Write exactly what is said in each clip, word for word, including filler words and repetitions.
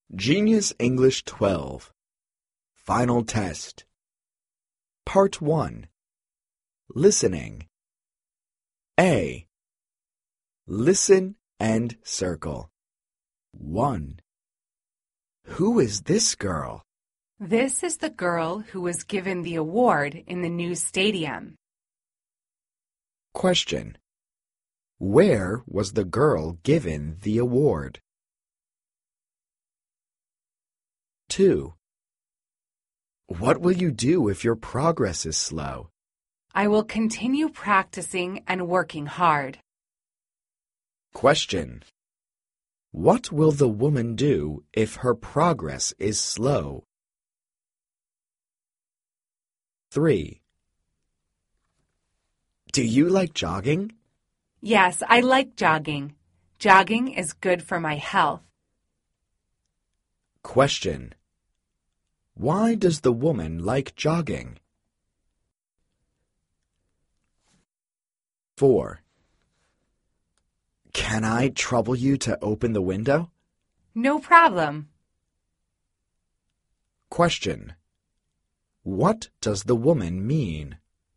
Genius English twelve. Final Test. Part one. Listening. A. Listen and circle. one. Who is this girl? This is the girl who was given the award in the new stadium. Question. Where was the girl given the award? two. What will you do if your progress is slow? I will continue practicing and working hard. Question. What will the woman do if her progress is slow? three. Do you like jogging? Yes, I like jogging. Jogging is good for my health. Question. Why does the woman like jogging? four. Can I trouble you to open the window? No problem. Question. What does the woman mean?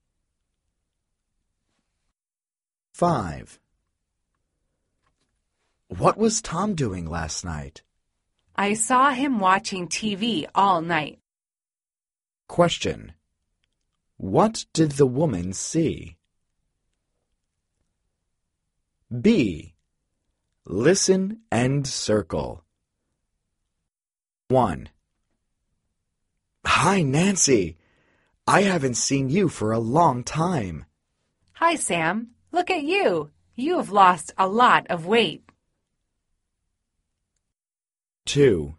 five. What was Tom doing last night? I saw him watching T V all night. Question. What did the woman see? B. Listen and circle. one. Hi, Nancy. I haven't seen you for a long time. Hi, Sam. Look at you. You have lost a lot of weight. two.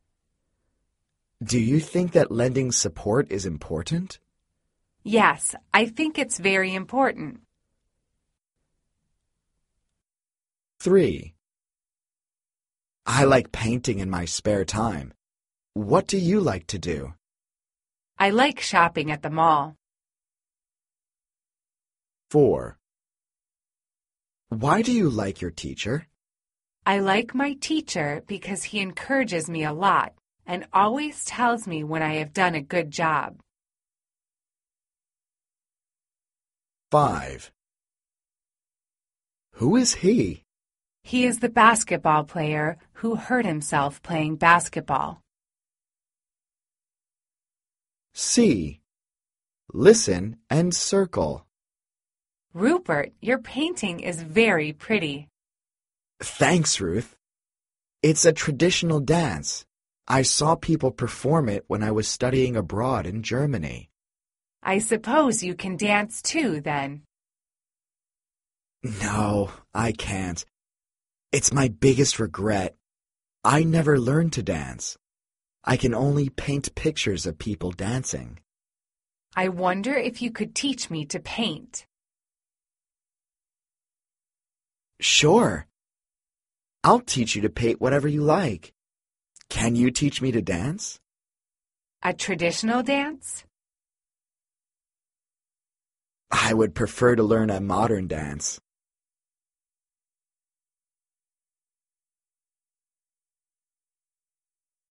Do you think that lending support is important? Yes, I think it's very important. three. I like painting in my spare time. What do you like to do? I like shopping at the mall. four. Why do you like your teacher? I like my teacher because he encourages me a lot and always tells me when I have done a good job. five. Who is he? He is the basketball player who hurt himself playing basketball. C. Listen and circle. Rupert, your painting is very pretty. Thanks, Ruth. It's a traditional dance. I saw people perform it when I was studying abroad in Germany. I suppose you can dance too, then. No, I can't. It's my biggest regret. I never learned to dance. I can only paint pictures of people dancing. I wonder if you could teach me to paint. Sure. I'll teach you to paint whatever you like. Can you teach me to dance? A traditional dance? I would prefer to learn a modern dance.